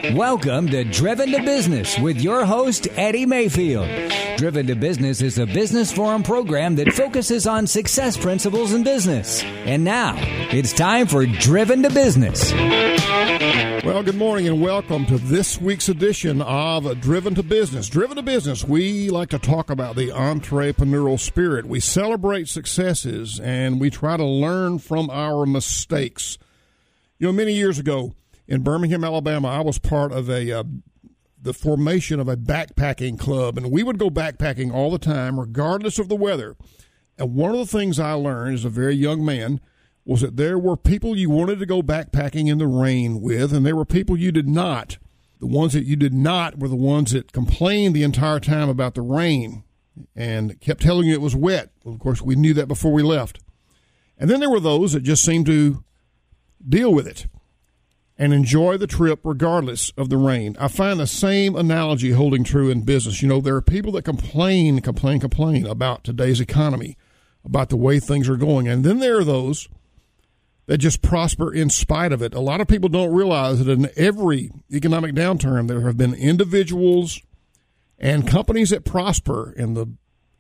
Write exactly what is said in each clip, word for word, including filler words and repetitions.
Welcome to Driven to Business with your host, Eddie Mayfield. Driven to Business is a business forum program that focuses on success principles in business. And now, it's time for Driven to Business. Well, good morning and welcome to this week's edition of Driven to Business. Driven to Business, we like to talk about the entrepreneurial spirit. We celebrate successes and we try to learn from our mistakes. You know, many years ago in Birmingham, Alabama, I was part of a uh, the formation of a backpacking club, and we would go backpacking all the time, regardless of the weather. And one of the things I learned as a very young man was that there were people you wanted to go backpacking in the rain with, and there were people you did not. The ones that you did not were the ones that complained the entire time about the rain and kept telling you it was wet. Well, of course, we knew that before we left. And then there were those that just seemed to deal with it and enjoy the trip regardless of the rain. I find the same analogy holding true in business. You know, there are people that complain, complain, complain about today's economy, about the way things are going. And then there are those that just prosper in spite of it. A lot of people don't realize that in every economic downturn, there have been individuals and companies that prosper, and the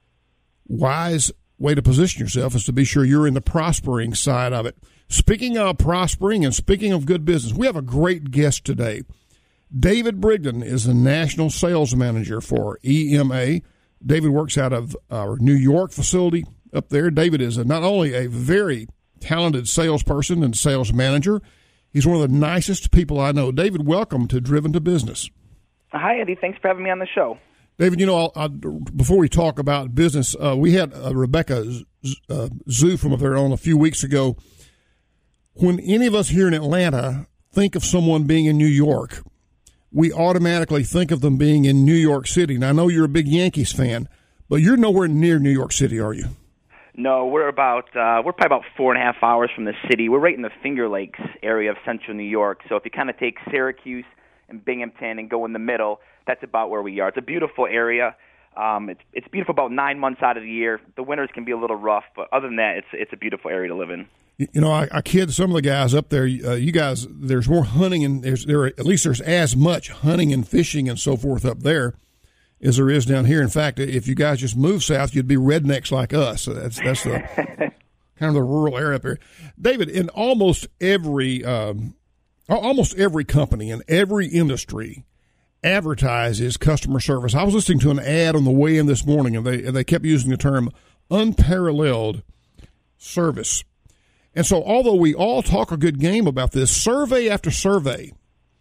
wise way to position yourself is to be sure you're in the prospering side of it. Speaking of prospering and speaking of good business, we have a great guest today. David Brigden is the National Sales Manager for E M A. David works out of our New York facility up there. David is a, not only a very talented salesperson and sales manager, he's one of the nicest people I know. David, welcome to Driven to Business. Hi, Eddie. Thanks for having me on the show. David, you know, I'll, I'll, before we talk about business, uh, we had uh, Rebecca uh, Zoo from up there on a few weeks ago. When any of us here in Atlanta think of someone being in New York, we automatically think of them being in New York City. Now, I know you're a big Yankees fan, but you're nowhere near New York City, are you? No, we're about uh, we're probably about four and a half hours from the city. We're right in the Finger Lakes area of central New York. So if you kind of take Syracuse and Binghamton and go in the middle, that's about where we are. It's a beautiful area. Um, it's it's beautiful about nine months out of the year. The winters can be a little rough, but other than that, it's it's a beautiful area to live in. You know, I, I kid some of the guys up there. Uh, you guys, there's more hunting and there's there at least there's as much hunting and fishing and so forth up there as there is down here. In fact, if you guys just move south, you'd be rednecks like us. So that's that's the kind of the rural area up here. David, in almost every um, almost every company in every industry advertises customer service. I was listening to an ad on the way in this morning, and they and they kept using the term unparalleled service. And so although we all talk a good game about this, survey after survey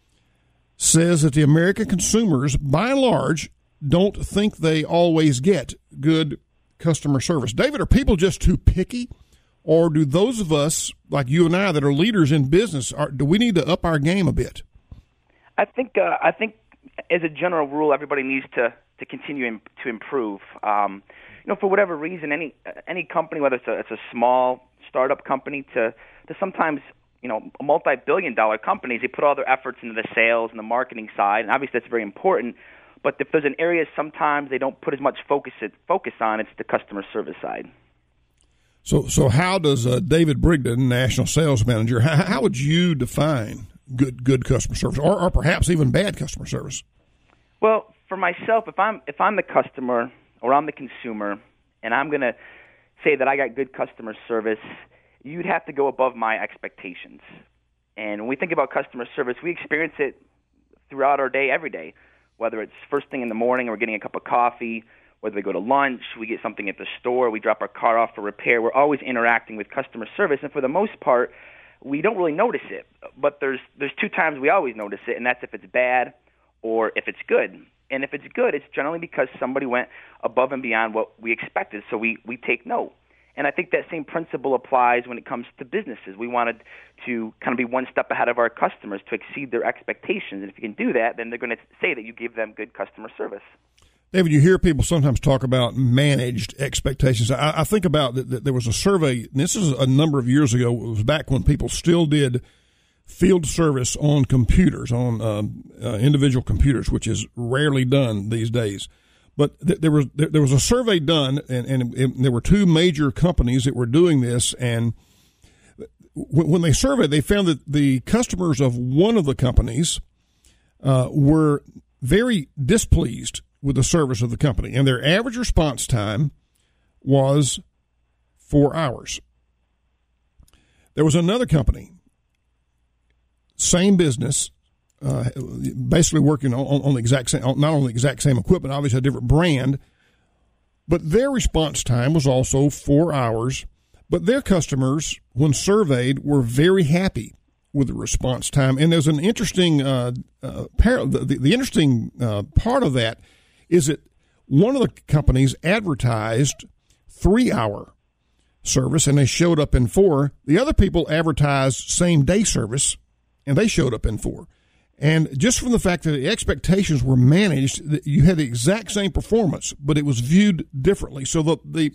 says that the American consumers, by and large, don't think they always get good customer service. David, are people just too picky? Or do those of us, like you and I, that are leaders in business, are, do we need to up our game a bit? I think uh, I think as a general rule, everybody needs to, to continue in, to improve. Um, you know, for whatever reason, any any company, whether it's a, it's a small startup company to, to sometimes, you know, multi-billion dollar companies, they put all their efforts into the sales and the marketing side, and obviously that's very important. But if there's an area sometimes they don't put as much focus focus on, it's the customer service side. So, so how does uh, David Brigden, National Sales Manager, how, how would you define good good customer service, or, or perhaps even bad customer service? Well, for myself, if I'm if I'm the customer or I'm the consumer, and I'm going to say that I got good customer service, you'd have to go above my expectations. And when we think about customer service, we experience it throughout our day, every day, whether it's first thing in the morning and we're getting a cup of coffee, whether we go to lunch, we get something at the store, we drop our car off for repair. We're always interacting with customer service, and for the most part, we don't really notice it. But there's there's two times we always notice it, and that's if it's bad or if it's good. And if it's good, it's generally because somebody went above and beyond what we expected, so we, we take note. And I think that same principle applies when it comes to businesses. We wanted to kind of be one step ahead of our customers to exceed their expectations. And if you can do that, then they're going to say that you gave them good customer service. David, you hear people sometimes talk about managed expectations. I, I think about that, that there was a survey, and this is a number of years ago. It was back when people still did field service on computers, on um, uh, individual computers, which is rarely done these days. But th- there was there, there was a survey done, and, and it, there were two major companies that were doing this. And w- when they surveyed, they found that the customers of one of the companies uh, were very displeased with the service of the company, and their average response time was four hours. There was another company, same business, uh, basically working on, on the exact same, not on the exact same equipment, obviously a different brand, but their response time was also four hours. But their customers, when surveyed, were very happy with the response time. And there's an interesting, uh, uh, par- the, the, the interesting uh, part of that is that one of the companies advertised three-hour service, and they showed up in four. The other people advertised same-day service, and they showed up in four. And just from the fact that the expectations were managed, you had the exact same performance, but it was viewed differently. So the the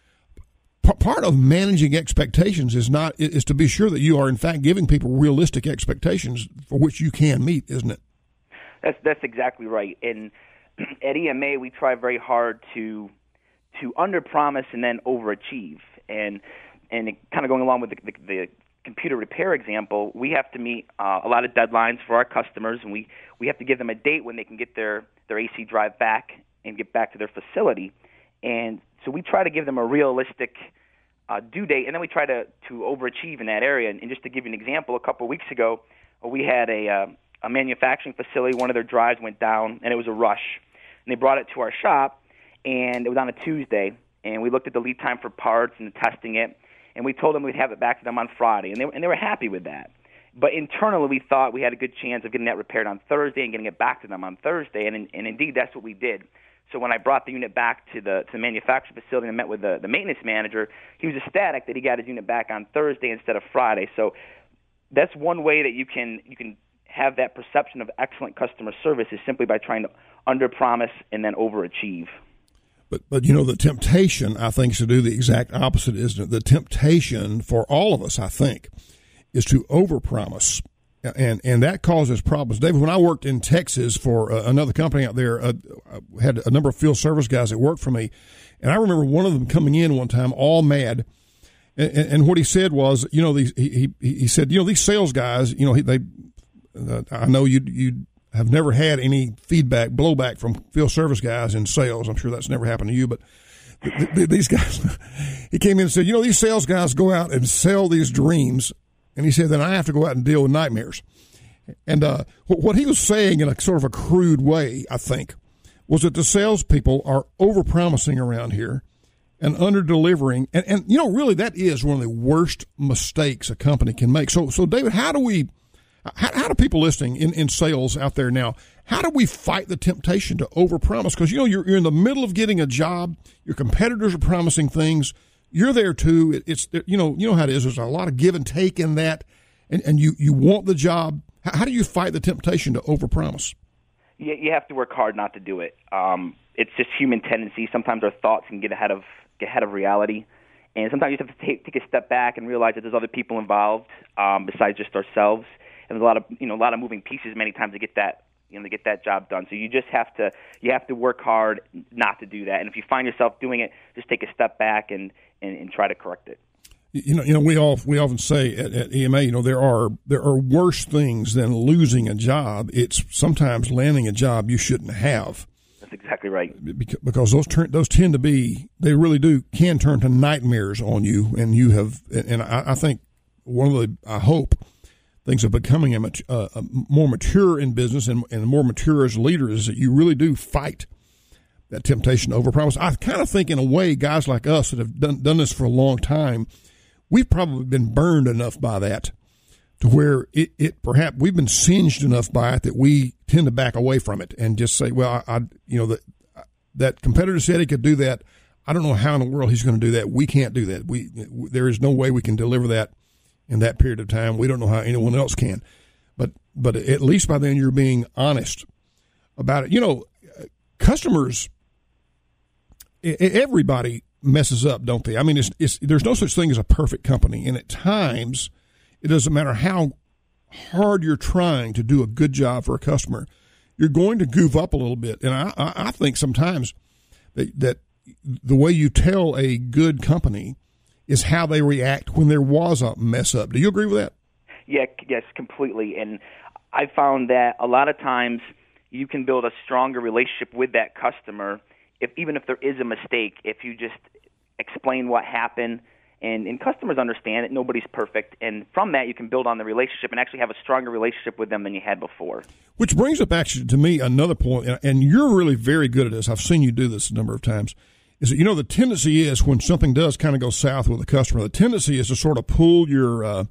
p- part of managing expectations is not is to be sure that you are in fact giving people realistic expectations for which you can meet, isn't it? That's that's exactly right. And at E M A, we try very hard to to underpromise and then overachieve. And and it, kind of going along with the, the, the computer repair example, we have to meet uh, a lot of deadlines for our customers, and we, we have to give them a date when they can get their, their A C drive back and get back to their facility. And so we try to give them a realistic uh, due date, and then we try to, to overachieve in that area. And, and just to give you an example, a couple of weeks ago, we had a, uh, a manufacturing facility, one of their drives went down, and it was a rush. And they brought it to our shop, and it was on a Tuesday, and we looked at the lead time for parts and testing it, and we told them we'd have it back to them on Friday, and they, and they were happy with that. But internally, we thought we had a good chance of getting that repaired on Thursday and getting it back to them on Thursday, and, and indeed, that's what we did. So when I brought the unit back to the to the manufacturing facility and met with the, the maintenance manager, he was ecstatic that he got his unit back on Thursday instead of Friday. So that's one way that you can you can have that perception of excellent customer service is simply by trying to underpromise and then overachieve. But, but you know, the temptation, I think, is to do the exact opposite, isn't it? The temptation for all of us, I think, is to overpromise, and and that causes problems. David, when I worked in Texas for uh, another company out there, uh, I had a number of field service guys that worked for me, and I remember one of them coming in one time all mad, and, and, and what he said was, you know, these, he, he he said, you know, these sales guys, you know, he, they, uh, I know you you. have never had any feedback, blowback from field service guys in sales. I'm sure that's never happened to you, but th- th- these guys, he came in and said, you know, these sales guys go out and sell these dreams. And he said, then I have to go out and deal with nightmares. And uh, what he was saying in a sort of a crude way, I think, was that the salespeople are over-promising around here and under-delivering. And, and, you know, really that is one of the worst mistakes a company can make. So, so David, how do we... How, how do people listening in, in sales out there now, how do we fight the temptation to overpromise? Because, you know, you're, you're in the middle of getting a job. Your competitors are promising things. You're there, too. It, it's, you know, you know how it is. There's a lot of give and take in that, and, and you, you want the job. How, how do you fight the temptation to overpromise? You, you have to work hard not to do it. Um, it's just human tendency. Sometimes our thoughts can get ahead of get ahead of reality. And sometimes you have to take, take a step back and realize that there's other people involved um, besides just ourselves. And there's a lot of you know a lot of moving pieces many times to get that you know to get that job done. So you just have to you have to work hard not to do that. And if you find yourself doing it, just take a step back and, and, and try to correct it. You know, you know, we all we often say at, at E M A, you know, there are there are worse things than losing a job. It's sometimes landing a job you shouldn't have. That's exactly right. Because those turn those tend to be they really do can turn to nightmares on you, and you have and I, I think one of the I hope. Things of becoming a, uh, a more mature in business and, and more mature as leaders is that you really do fight that temptation to overpromise. I kind of think in a way guys like us that have done, done this for a long time, we've probably been burned enough by that to where it, it perhaps we've been singed enough by it that we tend to back away from it and just say, well, I, I you know, that that competitor said he could do that. I don't know how in the world he's going to do that. We can't do that. We there is no way we can deliver that in that period of time. We don't know how anyone else can. But but at least by then you're being honest about it. You know, customers, everybody messes up, don't they? I mean, it's, it's, there's no such thing as a perfect company. And at times, it doesn't matter how hard you're trying to do a good job for a customer, you're going to goof up a little bit. And I, I think sometimes that, that the way you tell a good company is how they react when there was a mess up. Do you agree with that? Yeah, yes, completely. And I found that a lot of times you can build a stronger relationship with that customer, if even if there is a mistake, if you just explain what happened, and, and customers understand that nobody's perfect, and from that you can build on the relationship and actually have a stronger relationship with them than you had before. Which brings up actually to me another point, and you're really very good at this. I've seen you do this a number of times, is that, you know, the tendency is when something does kind of go south with a customer, the tendency is to sort of pull your uh,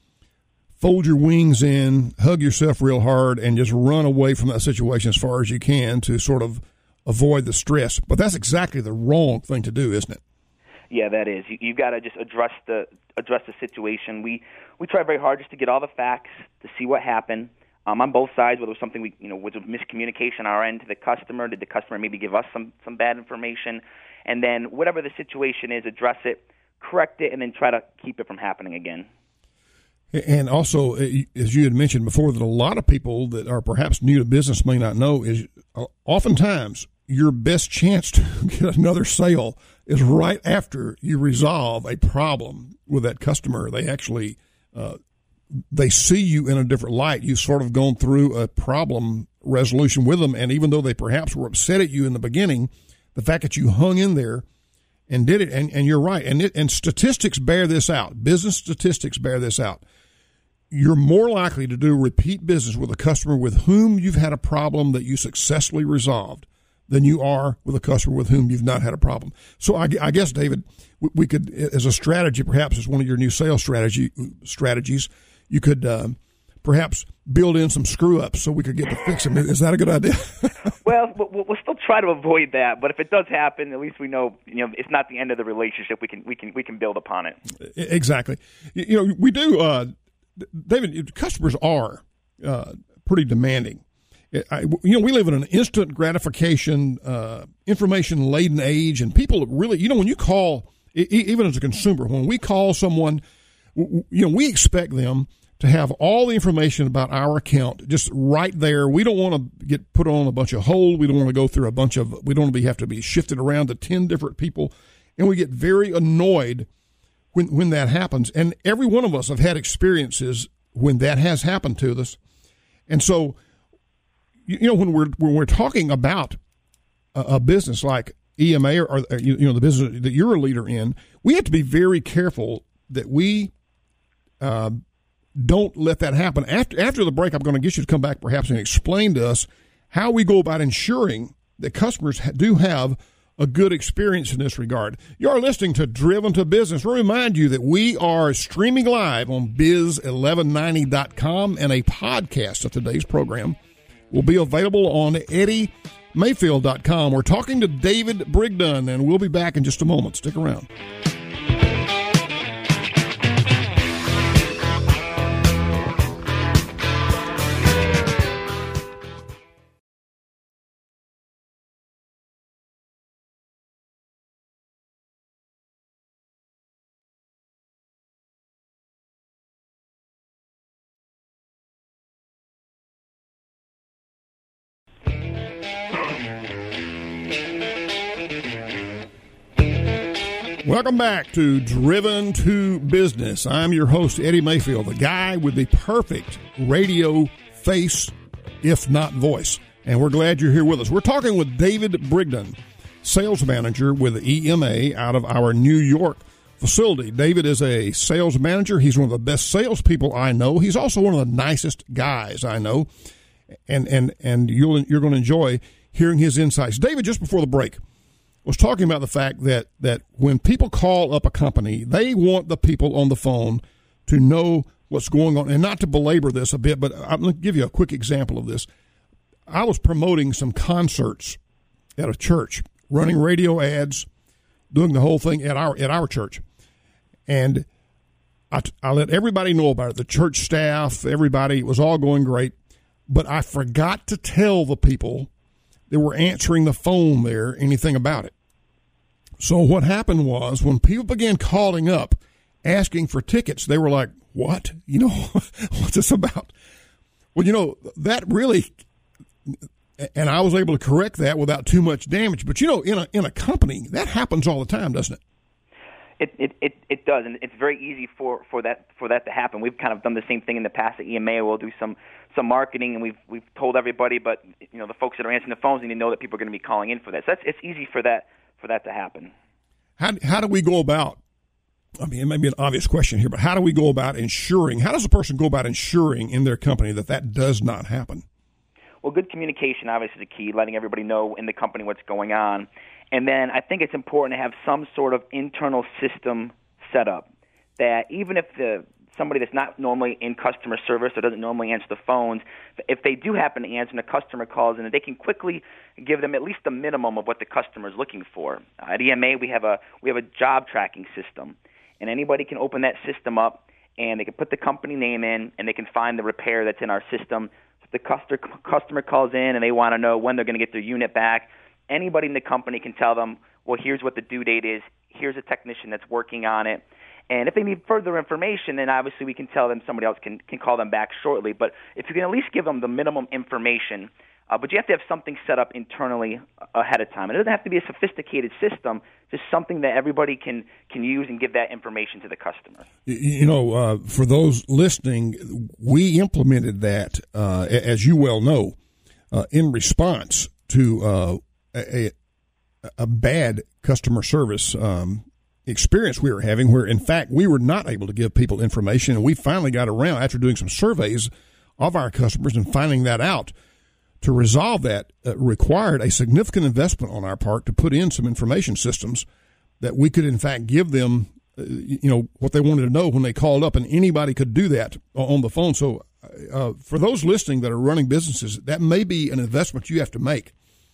fold your wings in, hug yourself real hard, and just run away from that situation as far as you can to sort of avoid the stress. But that's exactly the wrong thing to do, isn't it? Yeah, that is. You, you've got to just address the address the situation. We we try very hard just to get all the facts, to see what happened um, on both sides. Whether it was something we, you know, was a miscommunication on our end to the customer, did the customer maybe give us some some bad information, and then whatever the situation is, address it, correct it, and then try to keep it from happening again. And also, as you had mentioned before, that a lot of people that are perhaps new to business may not know is oftentimes your best chance to get another sale is right after you resolve a problem with that customer. They actually, uh, they see you in a different light. You've sort of gone through a problem resolution with them. And even though they perhaps were upset at you in the beginning, the fact that you hung in there and did it, and, and you're right. And it, and statistics bear this out. Business statistics bear this out. You're more likely to do repeat business with a customer with whom you've had a problem that you successfully resolved than you are with a customer with whom you've not had a problem. So I, I guess, David, we could, as a strategy, perhaps as one of your new sales strategy strategies, you could uh, perhaps build in some screw-ups so we could get to fix them. Is that a good idea? Well, we'll still try to avoid that, but if it does happen, at least we know, you know, it's not the end of the relationship. We can we can we can build upon it. Exactly. You know, we do. Uh, David, customers are uh, pretty demanding. I, you know, we live in an instant gratification, uh, information-laden age, and people really, you know, when you call, even as a consumer, when we call someone, you know, we expect them to have all the information about our account just right there. We don't want to get put on a bunch of hold. We don't want to go through a bunch of, we don't want to be, have to be shifted around to ten different people, and we get very annoyed when when that happens. And every one of us have had experiences when that has happened to us, and so. You know, when we're when we're talking about a, a business like E M A or, or you know the business that you're a leader in, we have to be very careful that we uh, don't let that happen. After after the break, I'm going to get you to come back perhaps and explain to us how we go about ensuring that customers do have a good experience in this regard. You're listening to Driven to Business. We'll remind you that we are streaming live on biz eleven ninety dot com, and a podcast of today's program will be available on eddie mayfield dot com. We're talking to David Brigdon, and we'll be back in just a moment. Stick around. Welcome back to Driven to Business. I'm your host, Eddie Mayfield, the guy with the perfect radio face, if not voice. And we're glad you're here with us. We're talking with David Brigdon, sales manager with E M A out of our New York facility. David is a sales manager. He's one of the best salespeople I know. He's also one of the nicest guys I know. And and and you'll, you're going to enjoy hearing his insights. David, just before the break, was talking about the fact that, that when people call up a company, they want the people on the phone to know what's going on. And not to belabor this a bit, but I'm going to give you a quick example of this. I was promoting some concerts at a church, running radio ads, doing the whole thing at our at our church. And I, I let everybody know about it, the church staff, everybody. It was all going great. But I forgot to tell the people that were answering the phone there anything about it. So what happened was when people began calling up asking for tickets, they were like, what? You know, what's this about? Well, you know, that really, and I was able to correct that without too much damage. But, you know, in a in a company, that happens all the time, doesn't it? It, it it it does, and it's very easy for, for that for that to happen. We've kind of done the same thing in the past at E M A. We'll do some, some marketing, and we've we've told everybody, but you know the folks that are answering the phones need to know that people are going to be calling in for that. So that's, it's easy for that for that to happen. How how do we go about? I mean, it may be an obvious question here, but how do we go about ensuring? How does a person go about ensuring in their company that that does not happen? Well, good communication obviously is the key, letting everybody know in the company what's going on. And then I think it's important to have some sort of internal system set up that even if the somebody that's not normally in customer service or doesn't normally answer the phones, if they do happen to answer and a customer calls in, they can quickly give them at least the minimum of what the customer is looking for. Uh, at E M A, we have a we have a job tracking system, and anybody can open that system up and they can put the company name in and they can find the repair that's in our system. If the customer customer calls in and they want to know when they're going to get their unit back, anybody in the company can tell them, well, here's what the due date is, here's a technician that's working on it. And if they need further information, then obviously we can tell them somebody else can, can call them back shortly. But if you can at least give them the minimum information, uh, but you have to have something set up internally ahead of time. And it doesn't have to be a sophisticated system, just something that everybody can, can use and give that information to the customer. You know, uh, for those listening, we implemented that, uh, as you well know, uh, in response to uh, A, a bad customer service um, experience we were having, where in fact we were not able to give people information, and we finally got around after doing some surveys of our customers and finding that out. To resolve that uh, required a significant investment on our part to put in some information systems that we could in fact give them, uh, you know, what they wanted to know when they called up, and anybody could do that on the phone. So uh, for those listening that are running businesses, that may be an investment you have to make.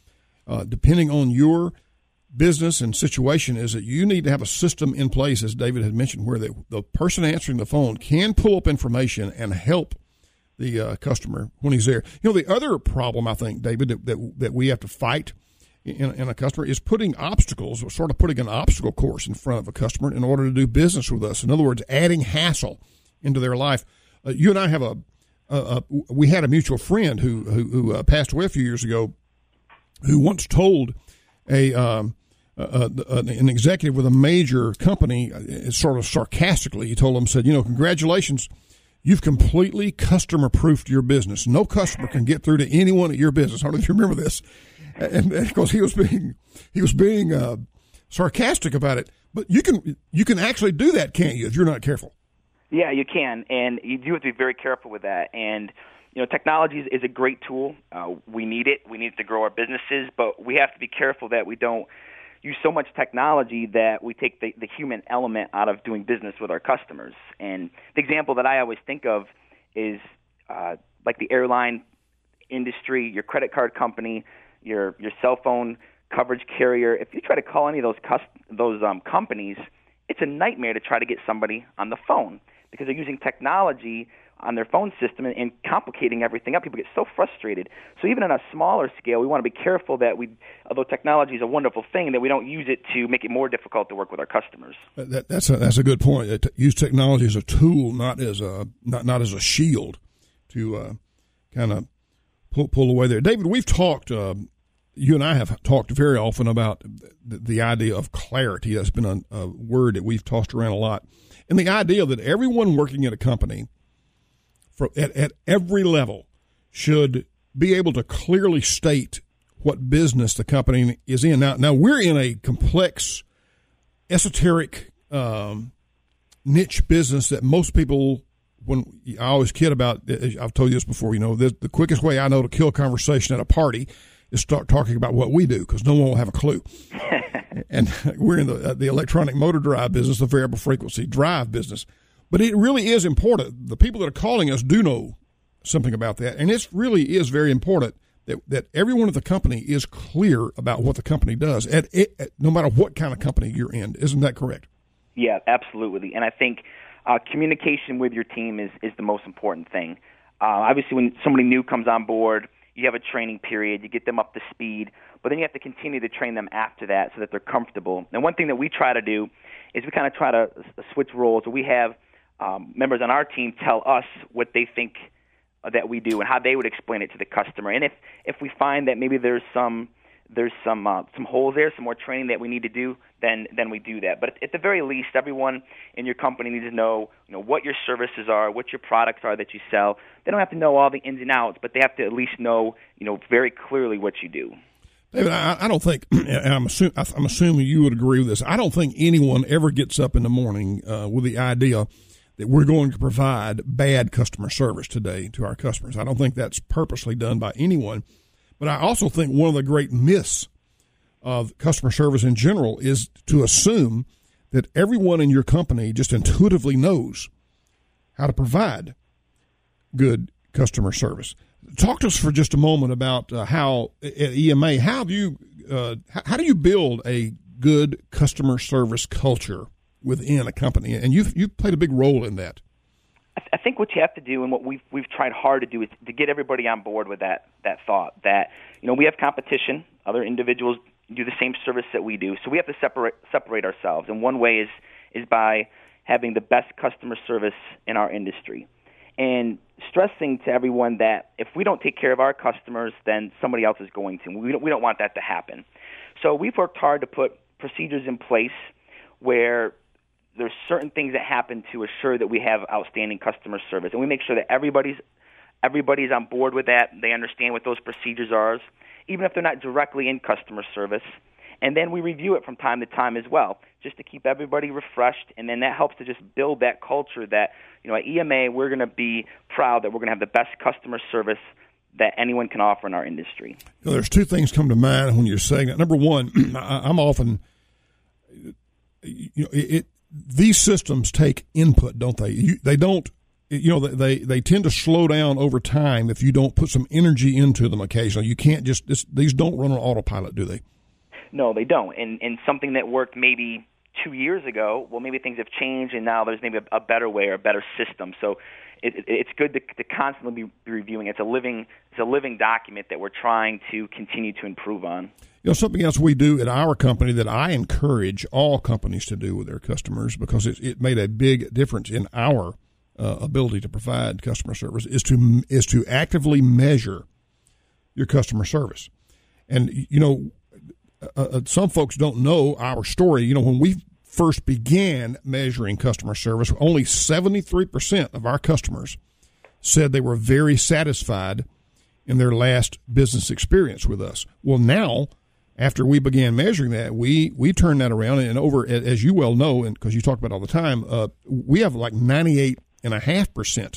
Uh, depending on your business and situation, is that you need to have a system in place, as David had mentioned, where the, the person answering the phone can pull up information and help the uh, customer when he's there. You know, the other problem, I think, David, that that, that we have to fight in, in a customer is putting obstacles, or sort of putting an obstacle course in front of a customer in order to do business with us. In other words, adding hassle into their life. Uh, you and I have a, a, a we had a mutual friend who, who, who uh, passed away a few years ago, who once told a, um, a, a an executive with a major company, uh, sort of sarcastically, he told him, said, you know, congratulations, you've completely customer-proofed your business. No customer can get through to anyone at your business. I don't know if you remember this. And because he was being he was being uh, sarcastic about it. But you can you can actually do that, can't you, if you're not careful? Yeah, you can, and you do have to be very careful with that. And you know, technology is, is a great tool. Uh, we need it. We need it to grow our businesses, but we have to be careful that we don't use so much technology that we take the, the human element out of doing business with our customers. And the example that I always think of is uh, like the airline industry, your credit card company, your your cell phone coverage carrier. If you try to call any of those cust- those um, companies, it's a nightmare to try to get somebody on the phone because they're using technology on their phone system and, and complicating everything up. People get so frustrated. So even on a smaller scale, we want to be careful that we, although technology is a wonderful thing, that we don't use it to make it more difficult to work with our customers. That, that's a, that's a good point. Use technology as a tool, not as a not not as a shield to uh, kind of pull pull away there. David, we've talked. Uh, you and I have talked very often about the, the idea of clarity. That's been a, a word that we've tossed around a lot, and the idea that everyone working at a company, For, at, at every level, should be able to clearly state what business the company is in. Now, now we're in a complex, esoteric, um, niche business that most people, when I always kid about, I've told you this before, you know, the, the quickest way I know to kill conversation at a party is start talking about what we do, because no one will have a clue. And we're in the, the electronic motor drive business, the variable frequency drive business. But it really is important. The people that are calling us do know something about that. And it really is very important that, that everyone at the company is clear about what the company does, at, at, no matter what kind of company you're in. Isn't that correct? Yeah, absolutely. And I think uh, communication with your team is, is the most important thing. Uh, obviously, when somebody new comes on board, you have a training period. You get them up to speed. But then you have to continue to train them after that so that they're comfortable. And one thing that we try to do is we kind of try to switch roles. We have Um, members on our team tell us what they think uh, that we do and how they would explain it to the customer. And if, if we find that maybe there's some there's some uh, some holes there, some more training that we need to do, then then we do that. But at, at the very least, everyone in your company needs to know, you know, what your services are, what your products are that you sell. They don't have to know all the ins and outs, but they have to at least know, you know, very clearly what you do. David, I, I don't think, and I'm, assume, I'm assuming you would agree with this, I don't think anyone ever gets up in the morning uh, with the idea that we're going to provide bad customer service today to our customers. I don't think that's purposely done by anyone. But I also think one of the great myths of customer service in general is to assume that everyone in your company just intuitively knows how to provide good customer service. Talk to us for just a moment about uh, how at E M A, how do you uh, how do you build a good customer service culture within a company? And you've you've played a big role in that. I think what you have to do, and what we've we've tried hard to do, is to get everybody on board with that that thought that, you know, we have competition. Other individuals do the same service that we do, so we have to separate separate ourselves. And one way is is by having the best customer service in our industry, and stressing to everyone that if we don't take care of our customers, then somebody else is going to. We don't we don't want that to happen. So we've worked hard to put procedures in place where there's certain things that happen to assure that we have outstanding customer service, and we make sure that everybody's everybody's on board with that. They understand what those procedures are, even if they're not directly in customer service. And then we review it from time to time as well, just to keep everybody refreshed. And then that helps to just build that culture that, you know, at E M A we're going to be proud that we're going to have the best customer service that anyone can offer in our industry. You know, there's two things come to mind when you're saying that. Number one, I'm often, you know, it. it these systems take input, don't they? You, they don't, you know, they, they tend to slow down over time if you don't put some energy into them occasionally. You can't just, this, these don't run on autopilot, do they? No, they don't. And, and something that worked maybe two years ago, well, maybe things have changed and now there's maybe a, a better way or a better system. So it, it, it's good to, to constantly be reviewing. It's a living, it's a living document that we're trying to continue to improve on. You know, something else we do at our company that I encourage all companies to do with their customers, because it, it made a big difference in our uh, ability to provide customer service, is to is to actively measure your customer service. And, you know, uh, some folks don't know our story. You know, when we first began measuring customer service, only seventy-three percent of our customers said they were very satisfied in their last business experience with us. Well, now, after we began measuring that, we, we turned that around, and over, as you well know, and because you talk about it all the time, uh, we have like ninety-eight point five percent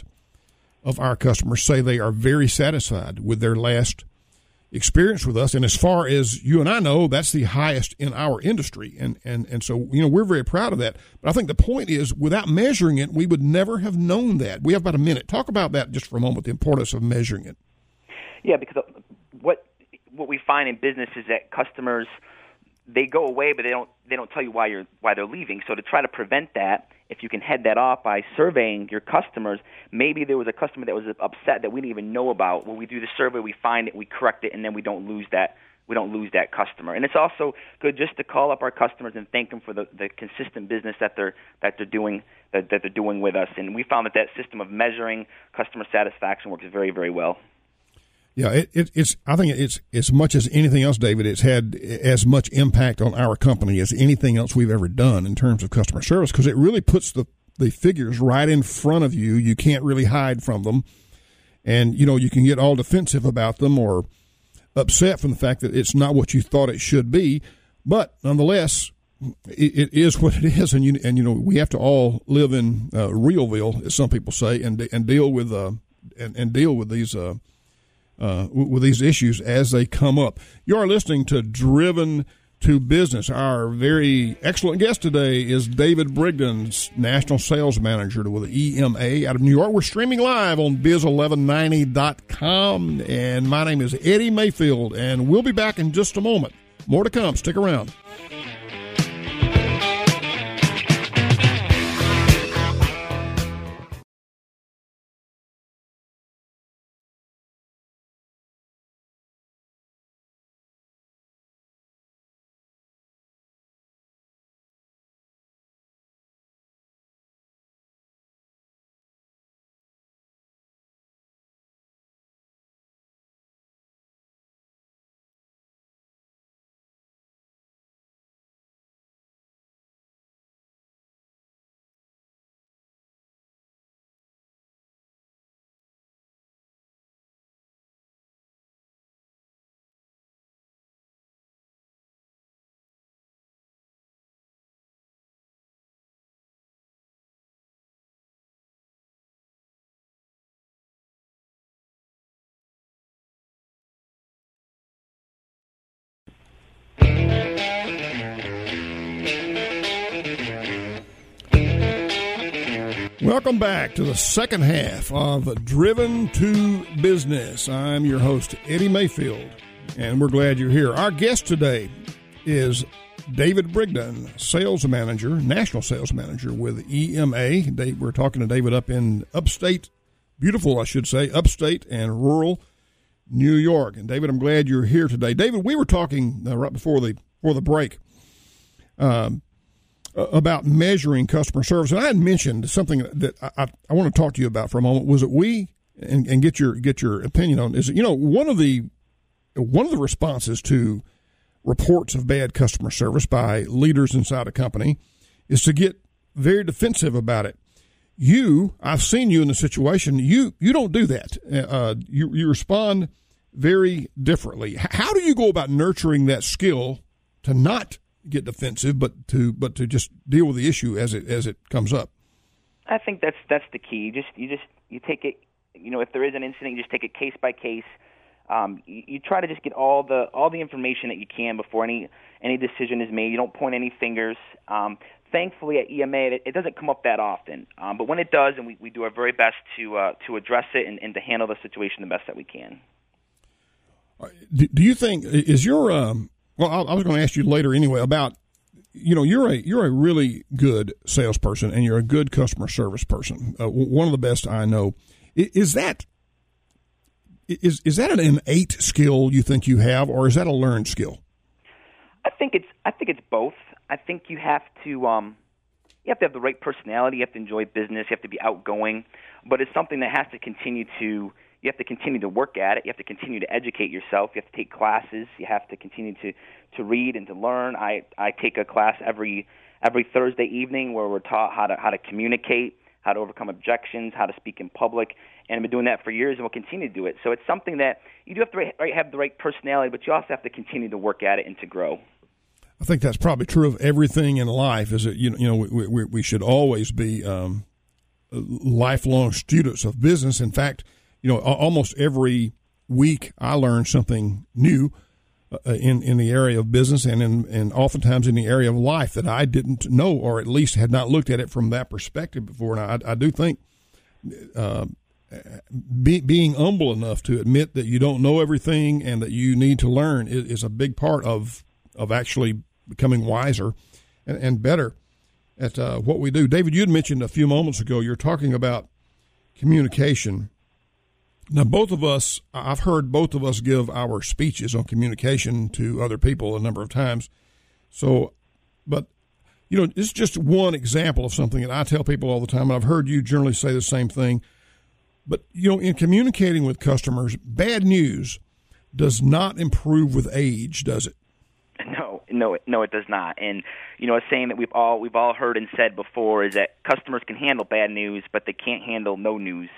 of our customers say they are very satisfied with their last experience with us. And as far as you and I know, that's the highest in our industry. And, and, and so, you know, we're very proud of that. But I think the point is, without measuring it, we would never have known that. We have about a minute. Talk about that just for a moment, the importance of measuring it. Yeah, because what what we find in business is that customers, they go away, but they don't they don't tell you why you're why they're leaving. So to try to prevent that, if you can head that off by surveying your customers, maybe there was a customer that was upset that we didn't even know about. When we do the survey, we find it, we correct it, and then we don't lose that we don't lose that customer. And it's also good just to call up our customers and thank them for the, the consistent business that they're that they're doing that, that they're doing with us. And we found that that system of measuring customer satisfaction works very, very well. Yeah, it, it, it's. I think it's as much as anything else, David. It's had as much impact on our company as anything else we've ever done in terms of customer service, because it really puts the the figures right in front of you. You can't really hide from them, and you know you can get all defensive about them or upset from the fact that it's not what you thought it should be. But nonetheless, it, it is what it is, and you and you know we have to all live in uh, Realville, as some people say, and and deal with uh and, and deal with these. Uh, Uh, with these issues as they come up. You are listening to Driven to Business. Our very excellent guest today is David Brigden, National Sales Manager with E M A out of New York. We're streaming live on biz eleven ninety dot com, and my name is Eddie Mayfield, and we'll be back in just a moment. More to come. Stick around. Welcome back to the second half of Driven to Business. I'm your host, Eddie Mayfield, and we're glad you're here. Our guest today is David Brigden, sales manager, national sales manager with E M A. We're talking to David up in upstate, beautiful, I should say, upstate and rural New York. And David, I'm glad you're here today. David, we were talking uh, right before the before the break um, about measuring customer service, and I had mentioned something that I, I, I want to talk to you about for a moment. Was it we and, and get your get your opinion on? Is it, you know, one of the one of the responses to reports of bad customer service by leaders inside a company is to get very defensive about it. You, I've seen you in the situation. You you don't do that. Uh, you you respond very differently. How do you go about nurturing that skill to not get defensive, but to but to just deal with the issue as it as it comes up? I think that's that's the key. You just you just you take it. You know, if there is an incident, you just take it case by case. Um, you, you try to just get all the all the information that you can before any any decision is made. You don't point any fingers. Um, thankfully, at E M A, it, it doesn't come up that often. Um, but when it does, and we, we do our very best to uh, to address it and, and to handle the situation the best that we can. Do, do you think is your um, well? I, I was going to ask you later anyway about, you know, you're a you're a really good salesperson and you're a good customer service person. Uh, one of the best I know. Is that is is that an innate skill you think you have, or is that a learned skill? I think it's I think it's both. I think you have to um, you have to have the right personality. You have to enjoy business. You have to be outgoing, but it's something that has to continue to. You have to continue to work at it. You have to continue to educate yourself. You have to take classes. You have to continue to, to read and to learn. I, I take a class every every Thursday evening where we're taught how to how to communicate, how to overcome objections, how to speak in public, and I've been doing that for years and will continue to do it. So it's something that you do have to right, have the right personality, but you also have to continue to work at it and to grow. I think that's probably true of everything in life. Is that you know you know we we, we should always be um, lifelong students of business. In fact, you know, almost every week I learn something new uh, in in the area of business and in and oftentimes in the area of life that I didn't know, or at least had not looked at it from that perspective before. And I, I do think uh, be, being humble enough to admit that you don't know everything and that you need to learn is, is a big part of of actually becoming wiser and, and better at uh, what we do. David, you had mentioned a few moments ago, you're talking about communication. Now, both of us, I've heard both of us give our speeches on communication to other people a number of times. So, but, you know, it's just one example of something that I tell people all the time, and I've heard you generally say the same thing. But, you know, in communicating with customers, bad news does not improve with age, does it? No, no, it, no, it does not. And, you know, a saying that we've all we've all heard and said before is that customers can handle bad news, but they can't handle no news.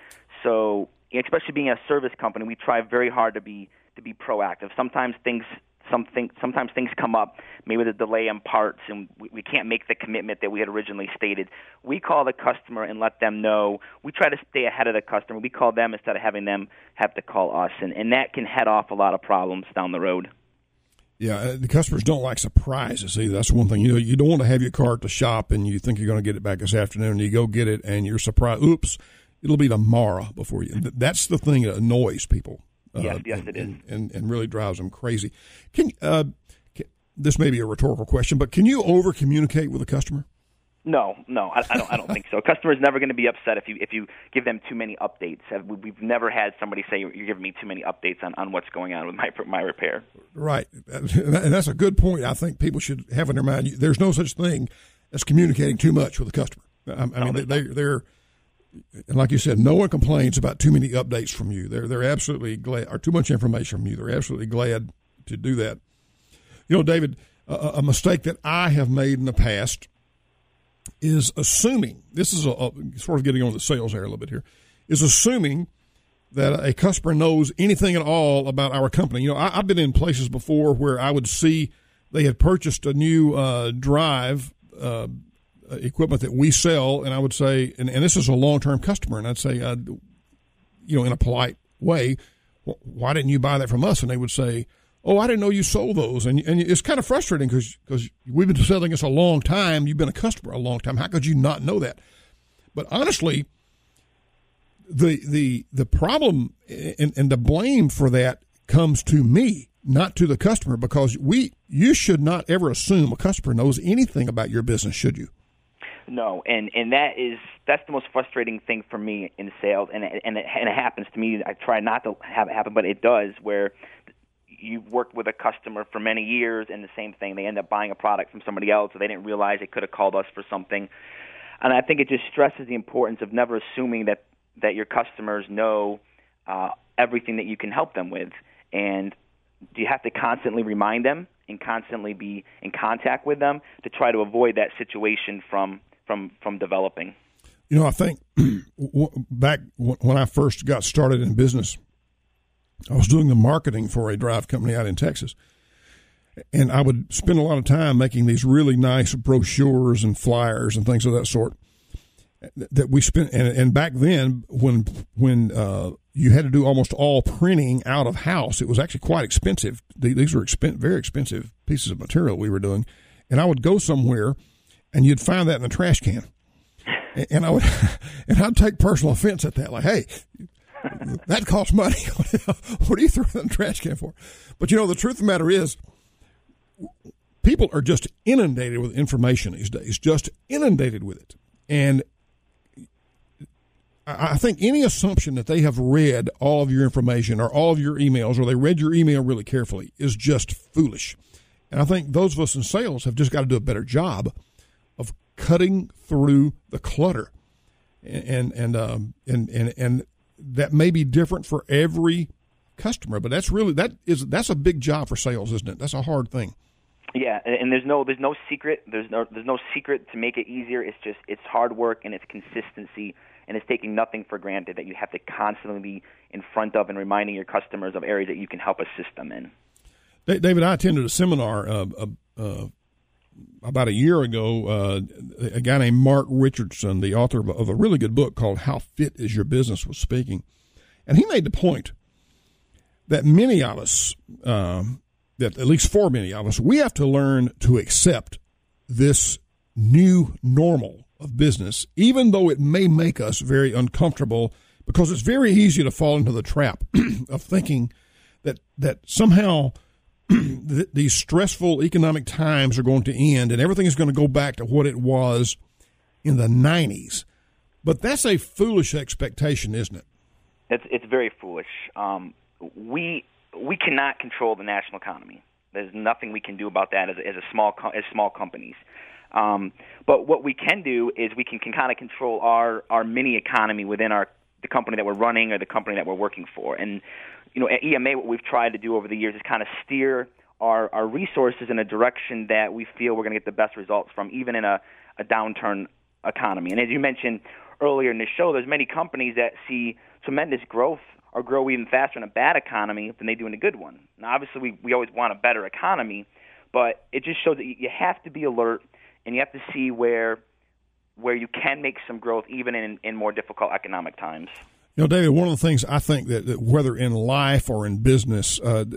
So, especially being a service company, we try very hard to be to be proactive. Sometimes things something sometimes things come up, maybe the delay in parts, and we, we can't make the commitment that we had originally stated. We call the customer and let them know. We try to stay ahead of the customer. We call them instead of having them have to call us, and, and that can head off a lot of problems down the road. Yeah, the customers don't like surprises either. That's one thing. You know, you don't want to have your car at the shop and you think you're going to get it back this afternoon, and you go get it and you're surprised. Oops. It'll be tomorrow before you. That's the thing that annoys people. Uh, yes, yes, and, it is, and, and, and really drives them crazy. Can, uh, can this may be a rhetorical question, but can you over communicate with a customer? No, no, I, I don't. I don't think so. A customer is never going to be upset if you if you give them too many updates. We've never had somebody say you're giving me too many updates on, on what's going on with my my repair. Right, and that's a good point. I think people should have in their mind. There's no such thing as communicating too much with a customer. I, I mean, they, they, they're. And like you said, no one complains about too many updates from you. They're they're absolutely glad, or too much information from you. They're absolutely glad to do that. You know, David, a, a mistake that I have made in the past is assuming, this is a, a, sort of getting on the sales area a little bit here, is assuming that a customer knows anything at all about our company. You know, I, I've been in places before where I would see they had purchased a new uh, drive uh equipment that we sell, and I would say, and, and this is a long-term customer, and I'd say, uh, you know, in a polite way, why didn't you buy that from us? And they would say, oh, I didn't know you sold those. And and it's kind of frustrating because because we've been selling this a long time. You've been a customer a long time. How could you not know that? But honestly, the the the problem and, and the blame for that comes to me, not to the customer, because we you should not ever assume a customer knows anything about your business, should you? No, and, and that is that's the most frustrating thing for me in sales, and it, and it, and it happens to me. I try not to have it happen, but it does, where you've worked with a customer for many years, and the same thing, they end up buying a product from somebody else, or they didn't realize they could have called us for something. And I think it just stresses the importance of never assuming that, that your customers know uh, everything that you can help them with. And you have to constantly remind them and constantly be in contact with them to try to avoid that situation from from, from developing. You know, I think back when I first got started in business, I was doing the marketing for a drive company out in Texas. And I would spend a lot of time making these really nice brochures and flyers and things of that sort that we spent. And, and back then, when when uh, you had to do almost all printing out of house, it was actually quite expensive. These were expen- very expensive pieces of material we were doing. And I would go somewhere, and you'd find that in the trash can. And I would, and I'd take personal offense at that, like, hey, that costs money. What are you throwing in the trash can for? But, you know, the truth of the matter is, people are just inundated with information these days, just inundated with it. And I think any assumption that they have read all of your information or all of your emails, or they read your email really carefully, is just foolish. And I think those of us in sales have just got to do a better job of cutting through the clutter. And and um, and and and that may be different for every customer, but that's really that is that's a big job for sales, isn't it? That's a hard thing. Yeah, and there's no there's no secret. There's no there's no secret to make it easier. It's just it's hard work and it's consistency, and it's taking nothing for granted that you have to constantly be in front of and reminding your customers of areas that you can help assist them in. David, I attended a seminar uh, uh, uh, about a year ago. Uh, a guy named Mark Richardson, the author of a, of a really good book called How Fit Is Your Business, was speaking, and he made the point that many of us. Um, that at least for many of us, we have to learn to accept this new normal of business, even though it may make us very uncomfortable, because it's very easy to fall into the trap of thinking that that somehow th- these stressful economic times are going to end and everything is going to go back to what it was in the nineties. But that's a foolish expectation, isn't it? It's, it's very foolish. Um, we... We cannot control the national economy. There's nothing we can do about that as, as a small as small companies. Um, but what we can do is we can, can kind of control our, our mini economy within our the company that we're running or the company that we're working for. And you know, at E M A, what we've tried to do over the years is kind of steer our, our resources in a direction that we feel we're going to get the best results from, even in a, a downturn economy. And as you mentioned earlier in the show, there's many companies that see tremendous growth or grow even faster in a bad economy than they do in a good one. Now, obviously, we, we always want a better economy, but it just shows that you have to be alert and you have to see where where you can make some growth even in, in more difficult economic times. You know, David, one of the things I think that, that whether in life or in business, uh,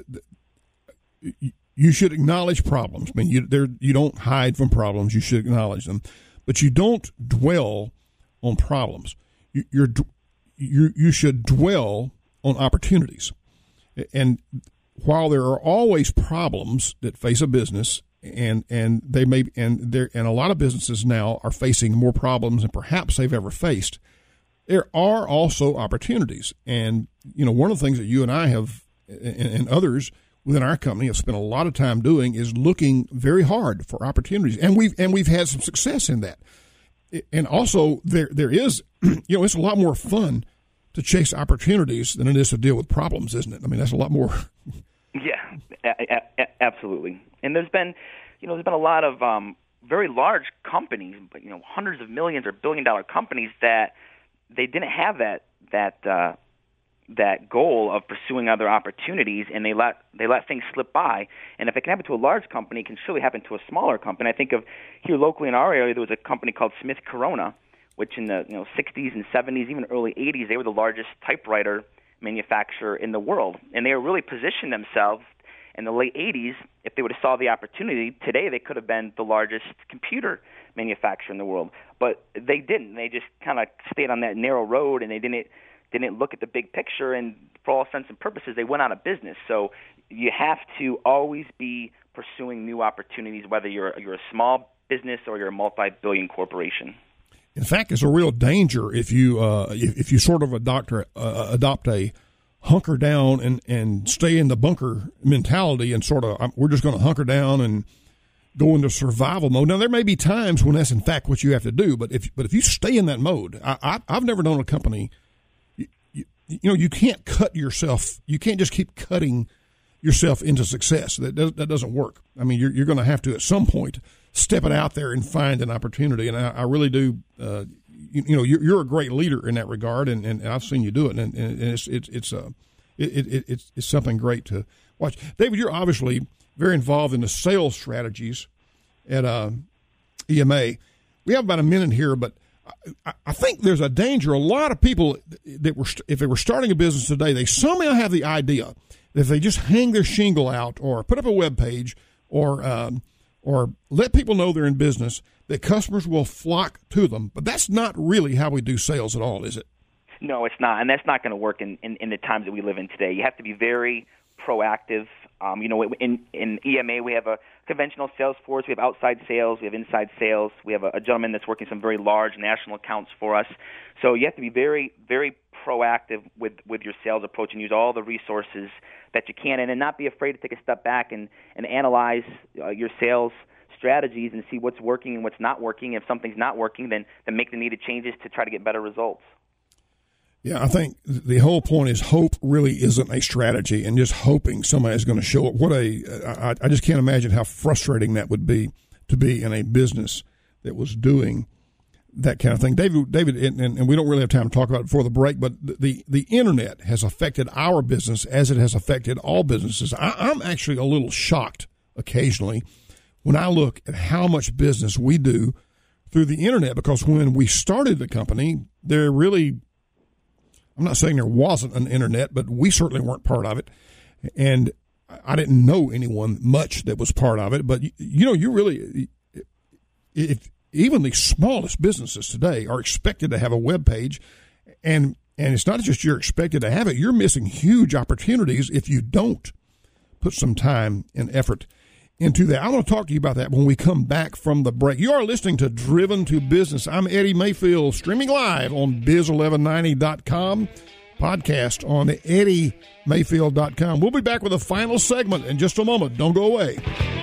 you should acknowledge problems. I mean, you, there, you don't hide from problems. You should acknowledge them, but you don't dwell on problems. You, you're you you should dwell on opportunities. And while there are always problems that face a business, and and they may and there and a lot of businesses now are facing more problems than perhaps they've ever faced, there are also opportunities. And you know, one of the things that you and I have and, and others within our company have spent a lot of time doing is looking very hard for opportunities, and we've and we've had some success in that. And also there there is, you know, it's a lot more fun to chase opportunities than it is to deal with problems, isn't it? I mean, that's a lot more. Yeah, a- a- absolutely. And there's been, you know, there's been a lot of um, very large companies, but you know, hundreds of millions or billion-dollar companies that they didn't have that that uh, that goal of pursuing other opportunities, and they let they let things slip by. And if it can happen to a large company, it can surely happen to a smaller company. I think of here locally in our area, there was a company called Smith Corona, which in the you know sixties and seventies, even early eighties, they were the largest typewriter manufacturer in the world. And they were really positioned themselves in the late eighties. If they would have saw the opportunity, today they could have been the largest computer manufacturer in the world. But they didn't. They just kind of stayed on that narrow road, and they didn't didn't look at the big picture. And for all intents and purposes, they went out of business. So you have to always be pursuing new opportunities, whether you're you're a small business or you're a multi-billion corporation. In fact, it's a real danger if you uh, if, if you sort of adopt uh, adopt a hunker down and, and stay in the bunker mentality and sort of we're just going to hunker down and go into survival mode. Now, there may be times when that's in fact what you have to do, but if but if you stay in that mode, I, I, I've never known a company. You, you, you know, you can't cut yourself. You can't just keep cutting yourself into success. That does, that doesn't work. I mean, you're you're going to have to at some point step it out there and find an opportunity. And I, I really do. Uh, you, you know, you're, you're a great leader in that regard, and, and I've seen you do it, and, and it's it's it's a uh, it, it, it's it's something great to watch. David, you're obviously very involved in the sales strategies at uh, E M A. We have about a minute here, but I, I think there's a danger. A lot of people that were, if they were starting a business today, they somehow have the idea that if they just hang their shingle out or put up a web page or um, or let people know they're in business, that customers will flock to them. But that's not really how we do sales at all, is it? No, it's not, and that's not going to work in, in, in the times that we live in today. You have to be very proactive. Um, you know, in, in E M A, we have a conventional sales force. We have outside sales. We have inside sales. We have a, a gentleman that's working some very large national accounts for us. So you have to be very, very proactive with, with your sales approach and use all the resources that you can, and, and not be afraid to take a step back and, and analyze uh, your sales strategies and see what's working and what's not working. If something's not working, then, then make the needed changes to try to get better results. Yeah, I think the whole point is hope really isn't a strategy, and just hoping somebody's going to show up. What a I, I just can't imagine how frustrating that would be to be in a business that was doing that kind of thing. David, David, and, and we don't really have time to talk about it before the break, but the the internet has affected our business as it has affected all businesses. I, I'm actually a little shocked occasionally when I look at how much business we do through the internet, because when we started the company, there really I'm not saying there wasn't an internet, but we certainly weren't part of it. And I didn't know anyone much that was part of it. But, you know, you really, if even the smallest businesses today are expected to have a web page, and, and it's not just you're expected to have it, you're missing huge opportunities if you don't put some time and effort into that. I want to talk to you about that when we come back from the break. You are listening to Driven to Business. I'm Eddie Mayfield, streaming live on biz eleven ninety dot com, podcast on eddie mayfield dot com. We'll be back with a final segment in just a moment. Don't go away.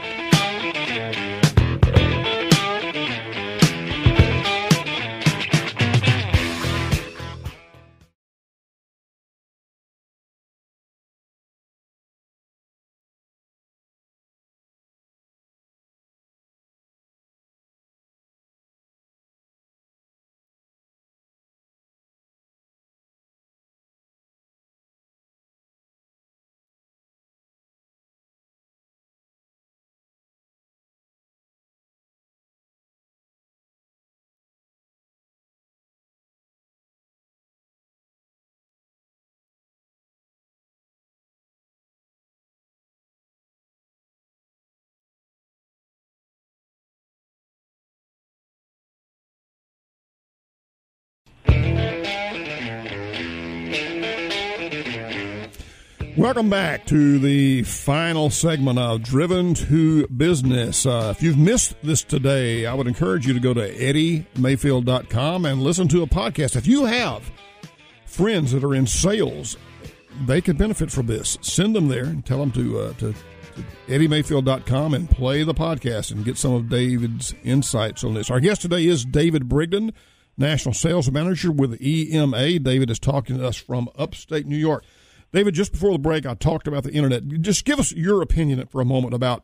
Welcome back to the final segment of Driven to Business. Uh, if you've missed this today, I would encourage you to go to eddie mayfield dot com and listen to a podcast. If you have friends that are in sales, they could benefit from this. Send them there and tell them to, uh, to, to eddie mayfield dot com and play the podcast and get some of David's insights on this. Our guest today is David Brigden, National Sales Manager with E M A. David is talking to us from upstate New York. David, just before the break, I talked about the internet. Just give us your opinion for a moment about,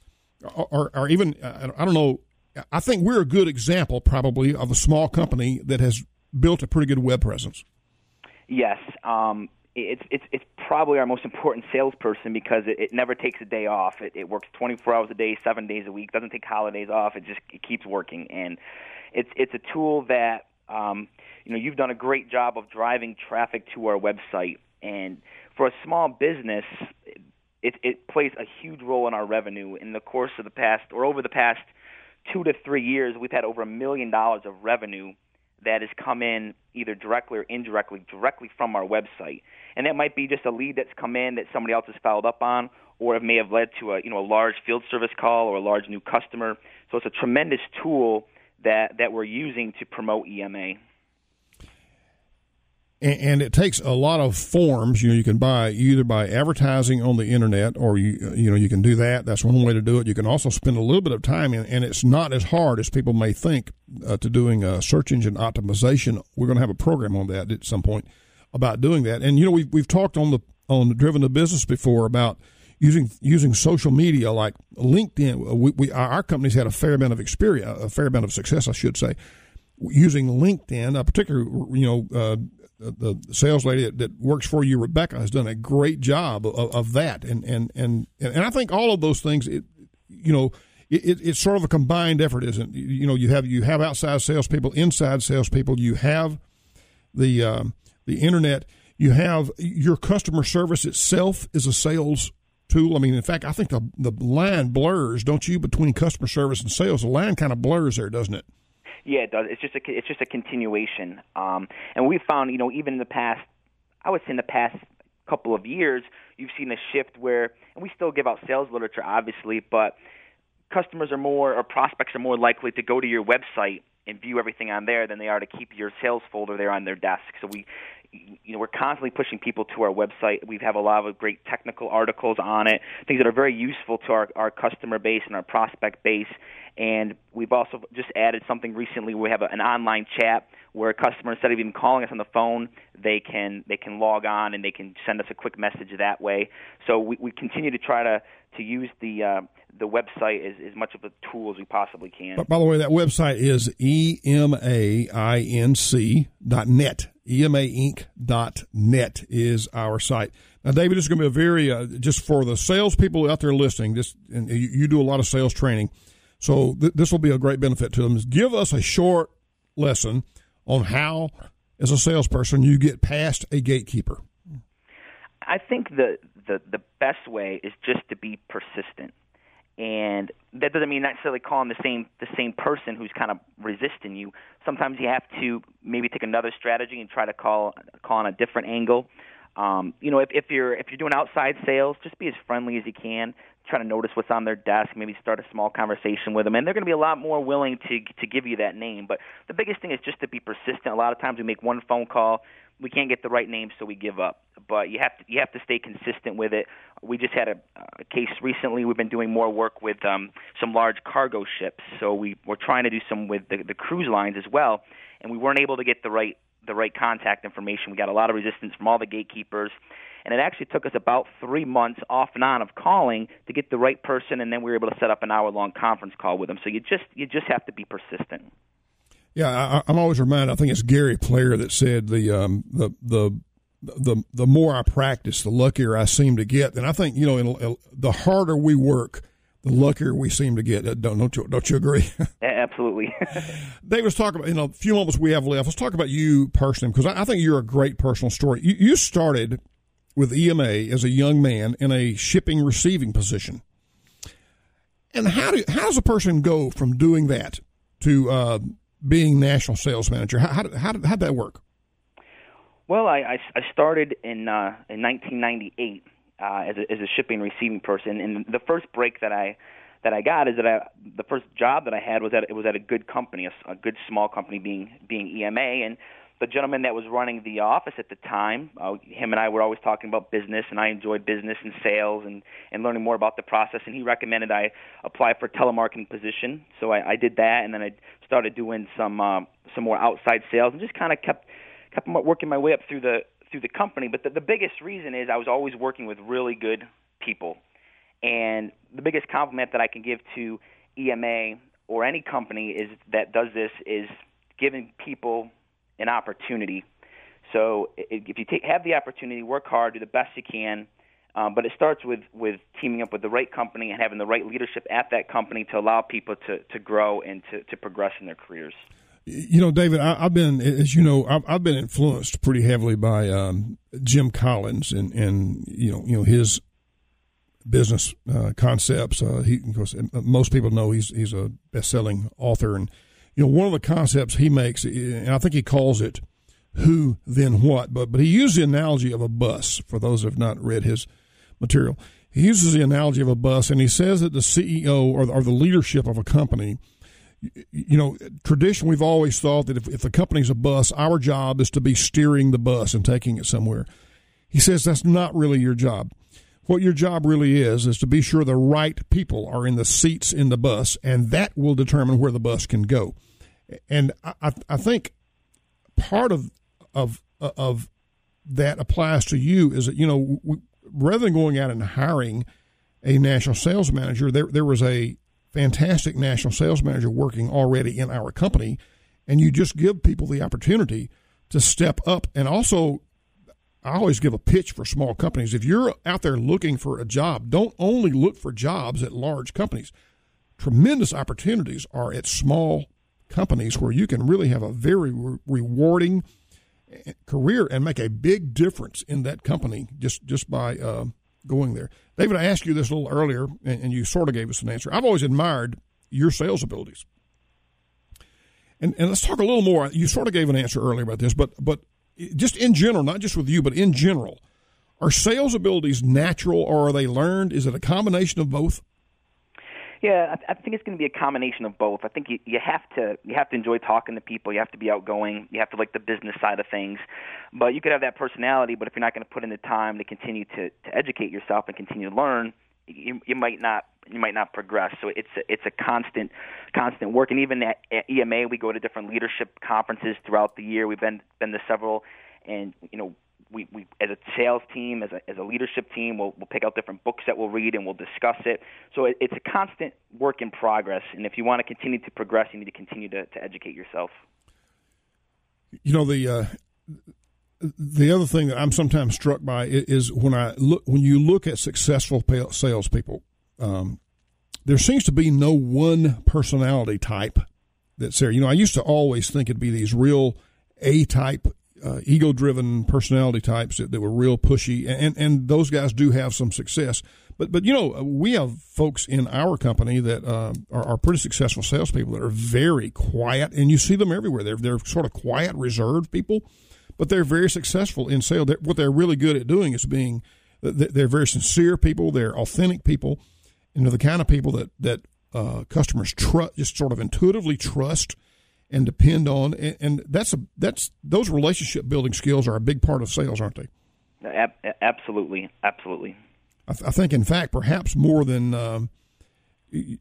or, or even, I don't know, I think we're a good example probably of a small company that has built a pretty good web presence. Yes. Um, it's, it's, it's probably our most important salesperson because it, it never takes a day off. It, it works twenty-four hours a day, seven days a week, doesn't take holidays off. It just it keeps working. And it's, it's a tool that, um, you know, you've done a great job of driving traffic to our website. And for a small business, it, it plays a huge role in our revenue. In the course of the past, or over the past two to three years, we've had over a million dollars of revenue that has come in either directly or indirectly, directly from our website. And that might be just a lead that's come in that somebody else has followed up on, or it may have led to a you know a large field service call or a large new customer. So it's a tremendous tool that, that we're using to promote E M A. And it takes a lot of forms. You know, you can buy either by advertising on the internet, or you you know you can do that. That's one way to do it. You can also spend a little bit of time, in, and it's not as hard as people may think uh, to doing a search engine optimization. We're going to have a program on that at some point about doing that. And you know, we've we've talked on the on the Driven to Business before about using using social media like LinkedIn. We, we our company's had a fair amount of experience, a fair amount of success, I should say, using LinkedIn. Uh, particularly, you know. Uh, The sales lady that, that works for you, Rebecca, has done a great job of, of that, and and and and I think all of those things, it, you know, it, it's sort of a combined effort, isn't it? You know, you have you have outside salespeople, inside salespeople, you have the um, the internet, you have your customer service itself is a sales tool. I mean, in fact, I think the the line blurs, don't you, between customer service and sales? The line kind of blurs there, doesn't it? Yeah, it does. It's just a it's just a continuation, um, and we found, you know, even in the past, I would say in the past couple of years, you've seen a shift where, and we still give out sales literature, obviously, but customers are more, or prospects are more likely to go to your website and view everything on there than they are to keep your sales folder there on their desk. So we, you know, we're constantly pushing people to our website. We have a lot of great technical articles on it, things that are very useful to our, our customer base and our prospect base. And we've also just added something recently where we have a, an online chat where a customer, instead of even calling us on the phone, they can they can log on and they can send us a quick message that way. So we, we continue to try to, to use the uh, the website as, as much of a tool as we possibly can. But by the way, that website is E M A I N C dot net. E M A Inc dot net is our site. Now, David, this is going to be a very, uh, just for the salespeople out there listening, this, and you, you do a lot of sales training, so th- this will be a great benefit to them. Is give us a short lesson on how, as a salesperson, you get past a gatekeeper. I think the, the, the best way is just to be persistent. And that doesn't mean necessarily calling the same the same person who's kind of resisting you. Sometimes you have to maybe take another strategy and try to call call on a different angle. Um, you know, if, if you're if you're doing outside sales, just be as friendly as you can. Try to notice what's on their desk. Maybe start a small conversation with them, and they're going to be a lot more willing to to give you that name. But the biggest thing is just to be persistent. A lot of times we make one phone call, we can't get the right name, so we give up. But you have to you have to stay consistent with it. We just had a, a case recently. We've been doing more work with um, some large cargo ships, so we we're trying to do some with the, the cruise lines as well, and we weren't able to get the right the right contact information. We got a lot of resistance from all the gatekeepers, and it actually took us about three months off and on of calling to get the right person, and then we were able to set up an hour-long conference call with them. So you just you just have to be persistent. Yeah, I, I'm always reminded. I think it's Gary Player that said the um, the the the the more I practice, the luckier I seem to get. And I think, you know, in, the harder we work, the luckier we seem to get. Don't don't you, don't you agree? Absolutely. Dave, let's talk about, in a few moments we have left, let's talk about you personally, because I, I think you're a great personal story. You, you started with E M A as a young man in a shipping receiving position. And how do how does a person go from doing that to uh, being national sales manager? How how how did how'd that work? Well, I, I, I started in uh, in nineteen ninety-eight uh, as a as a shipping receiving person, and the first break that I that I got is that I, the first job that I had was at it was at a good company, a, a good small company, being being E M A, and the gentleman that was running the office at the time, uh, him and I were always talking about business, and I enjoyed business and sales and, and learning more about the process, and he recommended I apply for a telemarketing position. So I, I did that, and then I started doing some uh, some more outside sales, and just kind of kept kept working my way up through the through the company. But the, the biggest reason is I was always working with really good people, and the biggest compliment that I can give to E M A or any company is that does this is giving people an opportunity. So if you take, have the opportunity, work hard, do the best you can, um, but it starts with, with teaming up with the right company and having the right leadership at that company to allow people to, to grow and to, to progress in their careers. You know, David, I, I've been, as you know, I've, I've been influenced pretty heavily by um, Jim Collins and, and you know, you know his business uh, concepts. Uh, he, of course, most people know he's he's a best-selling author, and you know one of the concepts he makes, and I think he calls it "Who Then What," but but he used the analogy of a bus. For those who have not read his material, he uses the analogy of a bus, and he says that the C E O or the, or the leadership of a company. You know, tradition, we've always thought that if, if the company's a bus, our job is to be steering the bus and taking it somewhere. He says that's not really your job. What your job really is is to be sure the right people are in the seats in the bus, and that will determine where the bus can go. And I, I think part of of of that applies to you is that, you know, we, rather than going out and hiring a national sales manager, there there was a fantastic national sales manager working already in our company, and you just give people the opportunity to step up. And also, I always give a pitch for small companies. If you're out there looking for a job, don't only look for jobs at large companies. Tremendous opportunities are at small companies where you can really have a very re- rewarding career and make a big difference in that company just, just by uh, going there. David, I asked you this a little earlier, and, and you sort of gave us an answer. I've always admired your sales abilities. And and let's talk a little more. You sort of gave an answer earlier about this, but but just in general, not just with you, but in general, are sales abilities natural or are they learned? Is it a combination of both? Yeah, I, I think it's going to be a combination of both. I think you, you have to you have to enjoy talking to people. You have to be outgoing. You have to like the business side of things. But you could have that personality, but if you're not going to put in the time to continue to, to educate yourself and continue to learn, you, you might not you might not progress. So it's a, it's a constant constant work. And even at, at E M A, we go to different leadership conferences throughout the year. We've been been to several, and you know. We, we, as a sales team, as a, as a leadership team, we'll, we'll pick out different books that we'll read and we'll discuss it. So it, it's a constant work in progress. And if you want to continue to progress, you need to continue to, to educate yourself. You know, the uh, the other thing that I'm sometimes struck by is when I look when you look at successful salespeople, um, there seems to be no one personality type that's there. You know, I used to always think it'd be these real A-type. Uh, ego-driven personality types that, that were real pushy, and, and those guys do have some success. But, but you know, we have folks in our company that uh, are, are pretty successful salespeople that are very quiet, and you see them everywhere. They're, they're sort of quiet, reserved people, but they're very successful in sales. They're, what they're really good at doing is being – they're very sincere people. They're authentic people, and they're the kind of people that, that uh, customers trust, just sort of intuitively trust and depend on, and, and that's a that's those relationship building skills are a big part of sales, aren't they? Absolutely, absolutely. I, th- I think, in fact, perhaps more than um, you,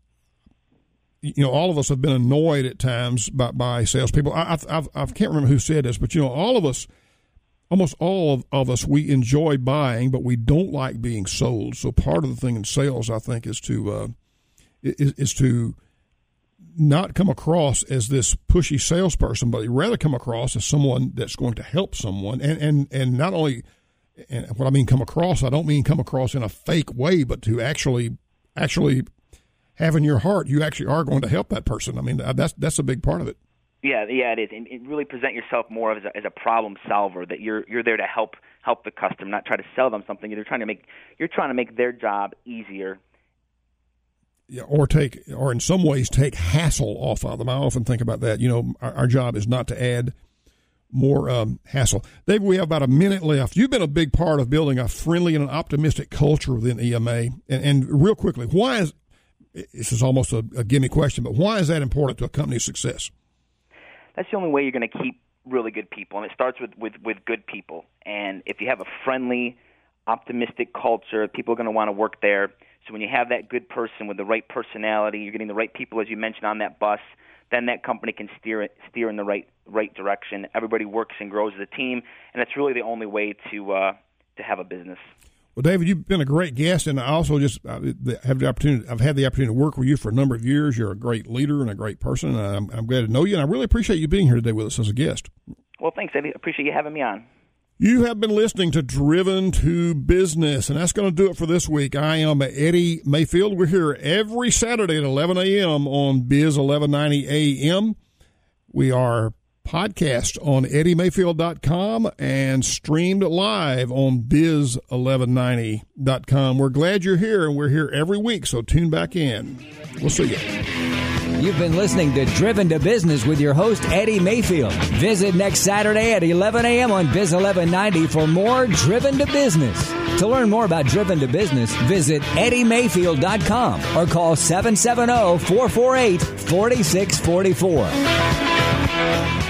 you know, all of us have been annoyed at times by, by salespeople. I, I, I I can't remember who said this, but you know, all of us, almost all of, of us, we enjoy buying, but we don't like being sold. So part of the thing in sales, I think, is to uh, is, is to not come across as this pushy salesperson, but rather come across as someone that's going to help someone. And, and, and not only, and what I mean come across, I don't mean come across in a fake way, but to actually, actually have in your heart, you actually are going to help that person. I mean, that's, that's a big part of it. Yeah, yeah, it is. And, and really present yourself more as a, as a problem solver, that you're, you're there to help, help the customer, not try to sell them something. You're trying to make, you're trying to make their job easier. Yeah, or take, or in some ways take hassle off of them. I often think about that. You know, our, our job is not to add more um, hassle. Dave, we have about a minute left. You've been a big part of building a friendly and an optimistic culture within E M A. And, and real quickly, why is this is almost a, a gimme question, but why is that important to a company's success? That's the only way you're going to keep really good people, and it starts with, with, with good people. And if you have a friendly, optimistic culture, people are going to want to work there. So when you have that good person with the right personality, you're getting the right people, as you mentioned, on that bus, then that company can steer it, steer in the right right direction. Everybody works and grows as a team, and it's really the only way to uh, to have a business. Well, David, you've been a great guest, and I also just uh, have the opportunity. I've had the opportunity to work with you for a number of years. You're a great leader and a great person, and I'm, I'm glad to know you. And I really appreciate you being here today with us as a guest. Well, thanks, Eddie. I appreciate you having me on. You have been listening to Driven to Business, and that's going to do it for this week. I am Eddie Mayfield. We're here every Saturday at eleven a.m. on Biz eleven ninety A M. We are podcast on eddie mayfield dot com and streamed live on biz eleven ninety dot com. We're glad you're here, and we're here every week, so tune back in. We'll see you. You've been listening to Driven to Business with your host, Eddie Mayfield. Visit next Saturday at eleven a.m. on Biz eleven ninety for more Driven to Business. To learn more about Driven to Business, visit eddie mayfield dot com or call seven seven zero, four four eight, four six four four.